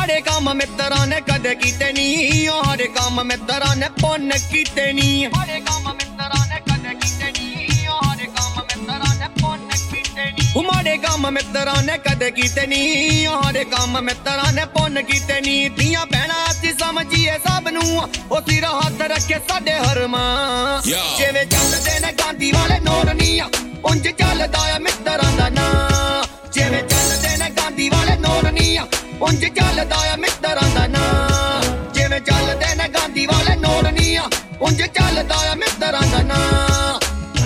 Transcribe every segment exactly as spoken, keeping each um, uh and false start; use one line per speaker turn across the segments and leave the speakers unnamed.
माड़े काम मित्रा ने कदे कीते नी, हारे काम मित्रा ने पुन्न कीते नी। माड़े काम मित्रा ने कदे कीते नी, हारे काम मित्रा ने पुन्न कीते नी। माड़े काम मित्रा ने कदे कीते नी, हारे काम मित्रा ने पुन्न कीते नी। धीआं भैणां असीं समझीए सब नूं, ओ सिर हत्थ रखे साडे हरमां। जिवें चलदे ने गांधी वाले नोट नी, उंज चलदा आ मित्रा दा नां। जिवें चलदे ने गांधी वाले नोट नी, उंज चलदा आ मित्रा दा नां। जिवें चलदे ने गांधी वाले नोट नी, उंज चलदा आ मित्रा दा नां।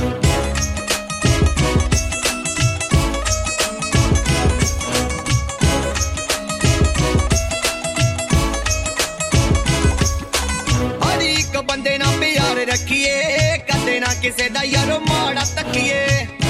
हर एक बंदे ना प्यार रखिए, कदे ना किसे दा यारो माड़ा तकिए।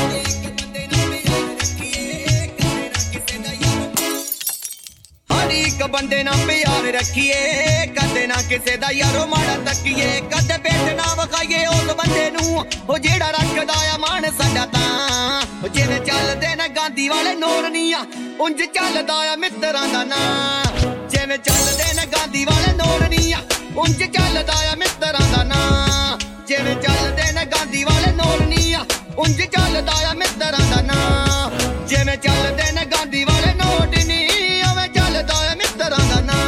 एक बंदे ना प्यार रखिए, कदे ना किसे दा यारो माड़ा तकिए। कदे पेट ना वखाइए उस बंदे नूं, ओ जेड़ा रखदा आ मान साडा तां। जिवें चलदे ने गांधी वाले नोट नी, उंज चलदा आ मित्रा दा नां। जिवें चलदे ने गांधी वाले नोट नी, उंज चलदा आ मित्रा दा नां। जिवें चलदे ने गांधी वाले नोट नी, उंज चलदा आ मित्रा दा नां। जिवें चलदे ने गांधी वाले नोट नी, उवें चलदा आ मित्रा दा नां।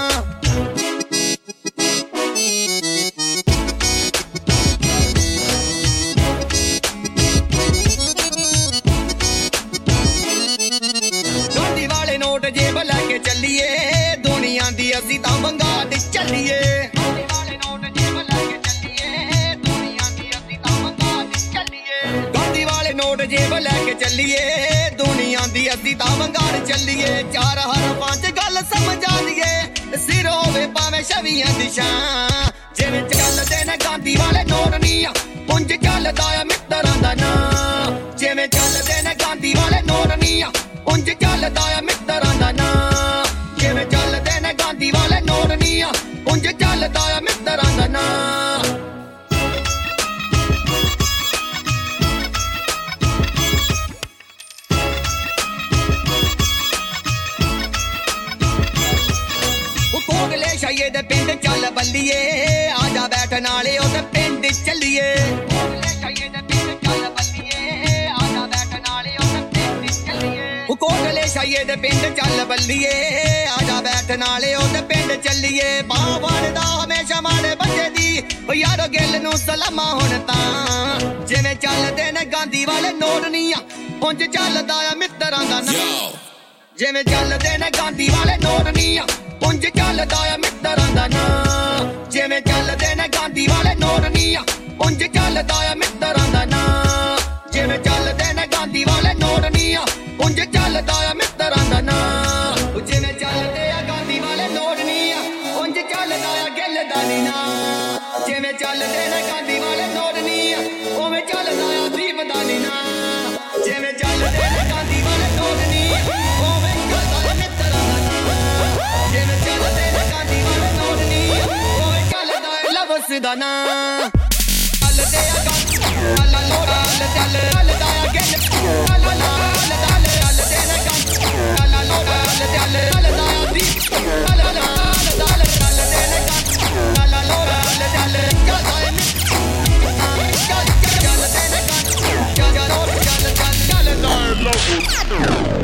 गांधी वाले नोट जेब लैके चलिए, दुनिया दी असीं तां बंगाल चलिए। गांधी वाले नोट जेब लैके चलिए, दुनिया दी असीं तां बंगाल चलिए। गांधी वाले नोट जेब लैके चलिए, दुनिया दी असीं तां बंगाल चलिए। चार हरफां च गल समझा दिए, सिर होवे भावें छवियां दिशां। जिवें चलदे ने गांधी वाले नोट नी, उंज चलदा आ मित्रा दा नां। जिवें चलदे ने गांधी वाले नोट नी, उंज चलदा आ मित्रा दा नां। जिवें चलदे ने गांधी वाले नोट नी, उंज चलदा आ मित्रा दा नां। कोटले शाइए दे पिंड चल बल्लिए, आजा बैठ नाले ओदे पिंड चलिए। कोटले शाइए दे पिंड चल बल्लिए, आजा बैठ नाले ओदे पिंड चलिए। कोटले शाइए दे पिंड चल बल्लिए, आजा बैठ नाले ओदे पिंड चलिए। बावड़ दा हमेशा माड़े बच्चे दी, ओ यारो गिल नूं सलामा हुण तां। जिवें चलदे ने गांधी वाले नोट नी, उंज चलदा आ मित्रा दा नां। जिवें चलदे ने गांधी वाले नोट नी, उंज चलदा आ मित्रा दा नां। जिवें चलदे ने गांधी वाले नोट नी, उंज चलदा आ मित्रा दा नां। जिवें चलदे ने गांधी वाले नोट नी, उंज चलदा आ मित्रा दा नां। जिवें चलदे आ गांधी वाले नोट नी, उंज चलदा आ गिल दा नी नां। जिवें चलदे ने गांधी वाले नोट नी, उवें चलदा आ दीप दा नी नां। जिवें चलदे ने गांधी वाले नोट नी, उवें चलदा आ मित्रा दा नां। जिवें चलदे ने गांधी वाले नोट नी, उवें चलदा आ लवस दा नां। चलदे आ गांधी वाला नोट, चल चल चलदा आ गिल ला ला ला ला। चलदे ने गांधी वाला नोट, चल चल चलदा आ दीप ला ला ला ला। चलदे ने गांधी वाला नोट, चल चल चलदा आ चल चलदे ने गांधी वाला नोट, चल चल चलदा आ लवस।